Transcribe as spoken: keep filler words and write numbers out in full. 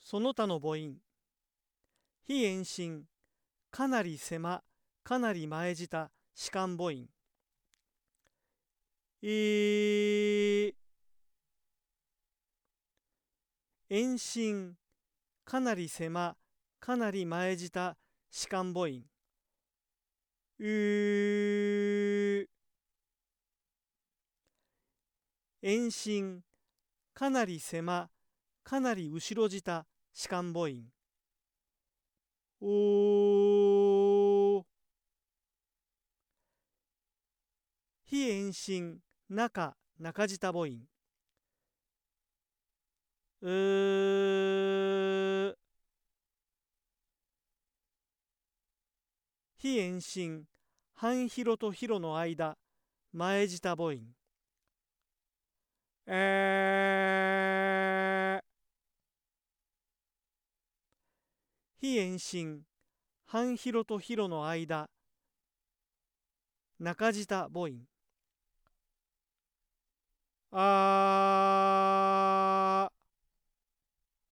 その他の母音。非延伸、かなり狭、かなり前舌、弛緩母音。えー、延伸、かなり狭、かなり前舌、弛緩母音。うー、延伸、かなり狭、かなり後ろ舌、弛緩母音。おー、非延伸、中、中舌母音。うー、非延伸、半広と広の間、前舌母音。えー、非延伸、半広と広の間、中舌母音。あー